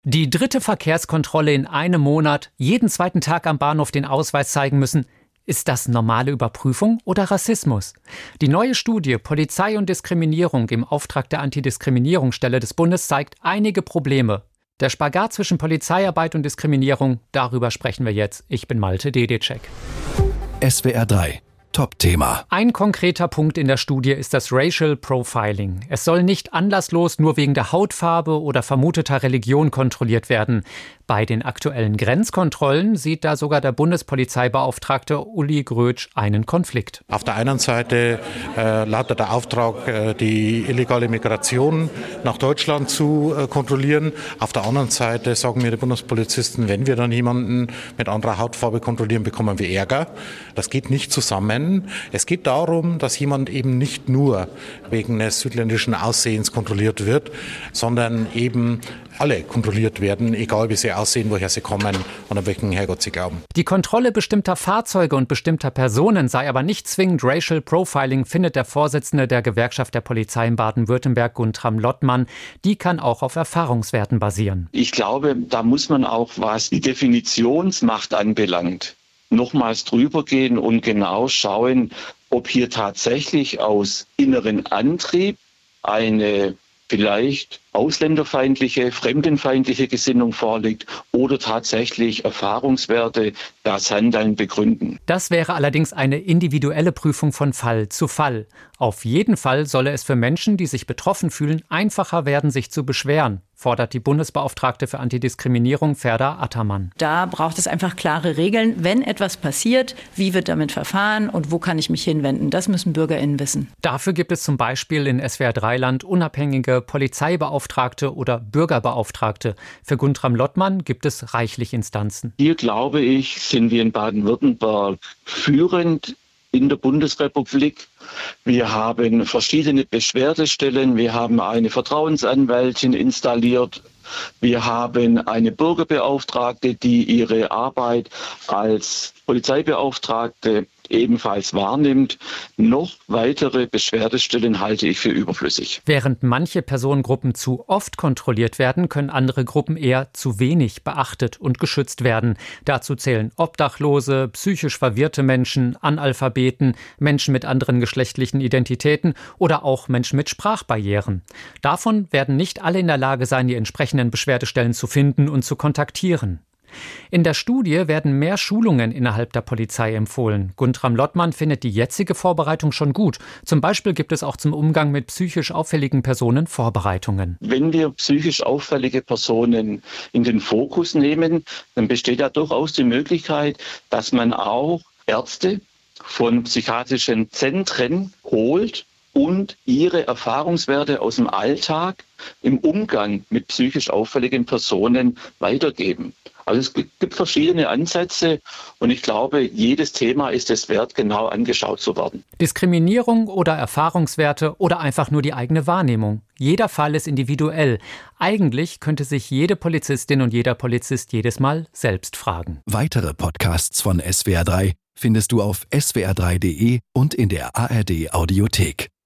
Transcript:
Die 3. Verkehrskontrolle in einem Monat, jeden 2. Tag am Bahnhof den Ausweis zeigen müssen. Ist das normale Überprüfung oder Rassismus? Die neue Studie Polizei und Diskriminierung im Auftrag der Antidiskriminierungsstelle des Bundes zeigt einige Probleme. Der Spagat zwischen Polizeiarbeit und Diskriminierung, darüber sprechen wir jetzt. Ich bin Malte Dedecek. SWR 3. Top-Thema. Ein konkreter Punkt in der Studie ist das Racial Profiling. Es soll nicht anlasslos nur wegen der Hautfarbe oder vermuteter Religion kontrolliert werden. Bei den aktuellen Grenzkontrollen sieht da sogar der Bundespolizeibeauftragte Uli Grötsch einen Konflikt. Auf der einen Seite lautet der Auftrag, die illegale Migration nach Deutschland zu kontrollieren. Auf der anderen Seite sagen mir die Bundespolizisten, wenn wir dann jemanden mit anderer Hautfarbe kontrollieren, bekommen wir Ärger. Das geht nicht zusammen. Es geht darum, dass jemand eben nicht nur wegen des südländischen Aussehens kontrolliert wird, sondern eben alle kontrolliert werden, egal wie sie aussehen, woher sie kommen und an welchen Herrgott sie glauben. Die Kontrolle bestimmter Fahrzeuge und bestimmter Personen sei aber nicht zwingend Racial Profiling, findet der Vorsitzende der Gewerkschaft der Polizei in Baden-Württemberg, Guntram Lottmann. Die kann auch auf Erfahrungswerten basieren. Ich glaube, da muss man auch, was die Definitionsmacht anbelangt, nochmals drüber gehen und genau schauen, ob hier tatsächlich aus inneren Antrieb eine vielleicht ausländerfeindliche, fremdenfeindliche Gesinnung vorliegt oder tatsächlich Erfahrungswerte das Handeln begründen. Das wäre allerdings eine individuelle Prüfung von Fall zu Fall. Auf jeden Fall solle es für Menschen, die sich betroffen fühlen, einfacher werden, sich zu beschweren, fordert die Bundesbeauftragte für Antidiskriminierung Ferda Attermann. Da braucht es einfach klare Regeln. Wenn etwas passiert, wie wird damit verfahren und wo kann ich mich hinwenden? Das müssen BürgerInnen wissen. Dafür gibt es zum Beispiel in SWR3-Land unabhängige Polizeibeauftragte oder Bürgerbeauftragte. Für Guntram Lottmann gibt es reichlich Instanzen. Hier, glaube ich, sind wir in Baden-Württemberg führend in der Bundesrepublik. Wir haben verschiedene Beschwerdestellen, wir haben eine Vertrauensanwältin installiert, wir haben eine Bürgerbeauftragte, die ihre Arbeit als Polizeibeauftragte ebenfalls wahrnimmt. Noch weitere Beschwerdestellen halte ich für überflüssig. Während manche Personengruppen zu oft kontrolliert werden, können andere Gruppen eher zu wenig beachtet und geschützt werden. Dazu zählen Obdachlose, psychisch verwirrte Menschen, Analphabeten, Menschen mit anderen geschlechtlichen Identitäten oder auch Menschen mit Sprachbarrieren. Davon werden nicht alle in der Lage sein, die entsprechenden Beschwerdestellen zu finden und zu kontaktieren. In der Studie werden mehr Schulungen innerhalb der Polizei empfohlen. Guntram Lottmann findet die jetzige Vorbereitung schon gut. Zum Beispiel gibt es auch zum Umgang mit psychisch auffälligen Personen Vorbereitungen. Wenn wir psychisch auffällige Personen in den Fokus nehmen, dann besteht ja durchaus die Möglichkeit, dass man auch Ärzte von psychiatrischen Zentren holt und ihre Erfahrungswerte aus dem Alltag im Umgang mit psychisch auffälligen Personen weitergeben. Also es gibt verschiedene Ansätze und ich glaube, jedes Thema ist es wert, genau angeschaut zu werden. Diskriminierung oder Erfahrungswerte oder einfach nur die eigene Wahrnehmung. Jeder Fall ist individuell. Eigentlich könnte sich jede Polizistin und jeder Polizist jedes Mal selbst fragen. Weitere Podcasts von SWR 3 findest du auf swr3.de und in der ARD Audiothek.